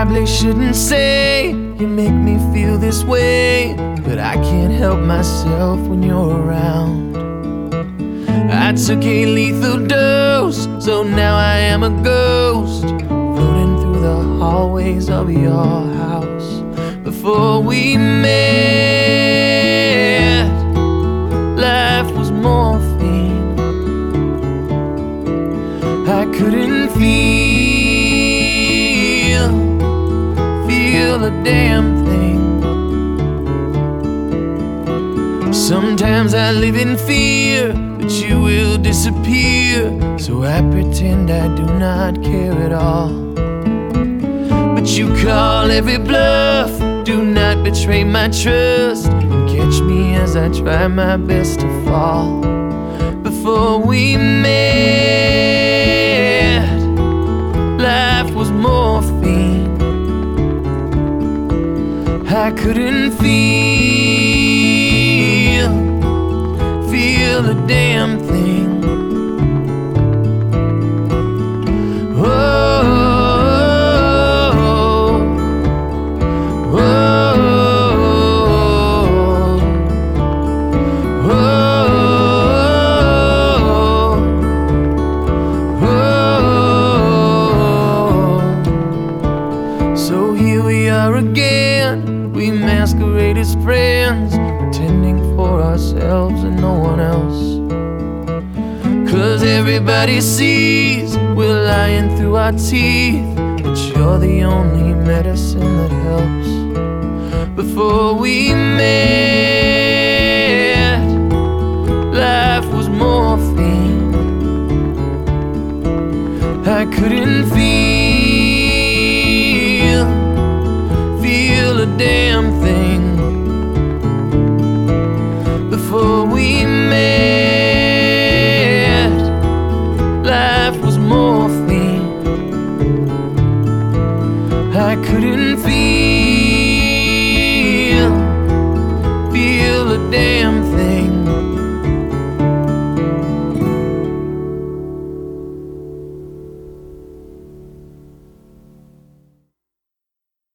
probably shouldn't say you make me feel this way, but I can't help myself when you're around. I took a lethal dose, so now I am a ghost, floating through the hallways of your house. Before we met, life was morphine. I couldn't feel a damn thing. Sometimes I live in fear that you will disappear, so I pretend I do not care at all. But you call every bluff, do not betray my trust, and catch me as I try my best to fall. Before we met, life was morphine. I couldn't feel a damn thing. Oh, oh, oh, oh. So here we are again, we masquerade as friends, pretending for ourselves and no one else. 'Cause everybody sees we're lying through our teeth, but you're the only medicine that helps. Before we met, life was morphine. I couldn't feel a damn thing. Before we met, life was morphine. I couldn't